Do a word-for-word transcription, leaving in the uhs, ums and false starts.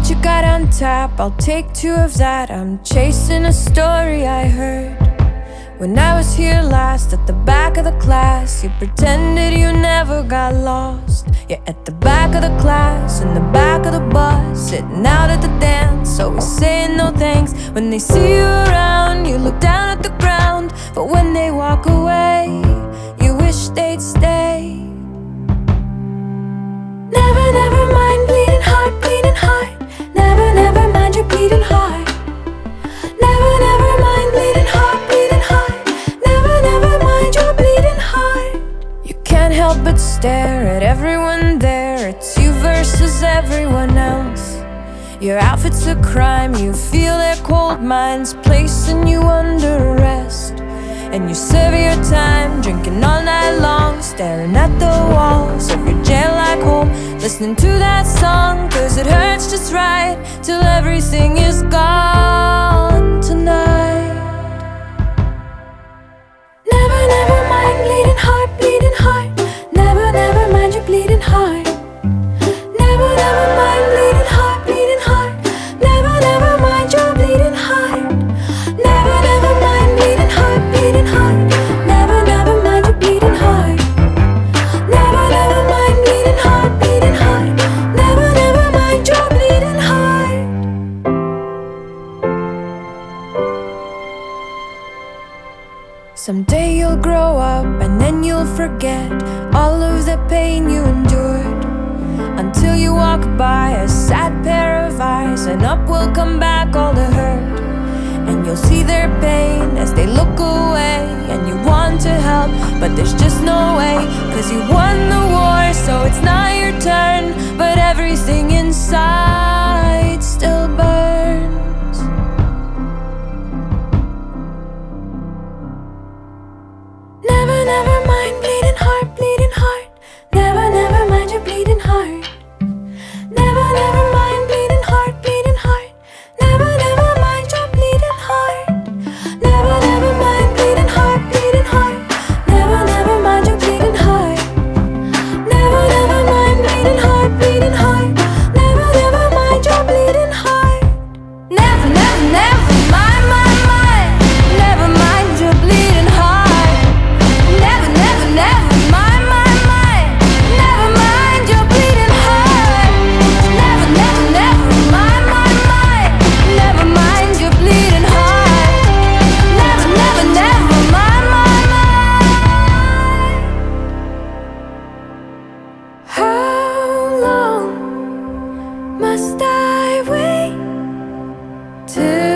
what you got on tap, I'll take two of that. I'm chasing a story I heard when I was here last. At the back of the class, you pretended you never got lost. You're at the back of the class, in the back of the bus, sitting out at the dance, always saying no thanks. When they see you around, you look down at the ground, but when they walk away, you wish they'd stay. Never, never mind bleeding heart, bleeding heart. Never, never mind your bleeding heart. Never, never mind bleeding heart, bleeding heart. Never, never mind your bleeding heart. You can't help but stare at everyone there. It's you versus everyone else. Your outfit's a crime, you feel their cold minds placing you under arrest. And you serve your time, drinking all night long, staring at the walls of your jail-like home, listening to that song, cause it hurts just right, till everything is gone tonight. Never, never mind bleeding heart, bleeding heart. Never, never mind your bleeding heart. Never, never mind bleeding heart, bleeding heart. Never, never mind your bleeding heart. Never, never mind bleeding heart, bleeding heart. Never, never mind your bleeding heart. Never, never mind bleeding heart, bleeding heart. Never, never mind your bleeding heart. Someday you'll grow up and then you'll forget all of the pain you endured, until you walk by a sad pair of eyes, and up will come back all the hurt. And you'll see their pain as they look away, and you want to help, but there's just no way, cause you won the war, so it's not your turn. But everything inside still burns. Never, never mind bleeding heart, bleeding heart. Never, never mind your bleeding heart. Never, never mind bleeding heart, bleeding heart. Never, never mind your bleeding heart. Never, never mind bleeding heart, bleeding heart. Never, never mind your bleeding heart. Never, never mind bleeding heart, bleeding heart. Never, never mind your bleeding heart. Never, never, never mind, mind, mind. Never mind your bleeding heart. Never, never, never mind, mind, mind. Never mind your bleeding heart. Never, never, never mind, mind, mind. Never mind your bleeding heart. Never, never, never mind, mind, mind. How long must I wait till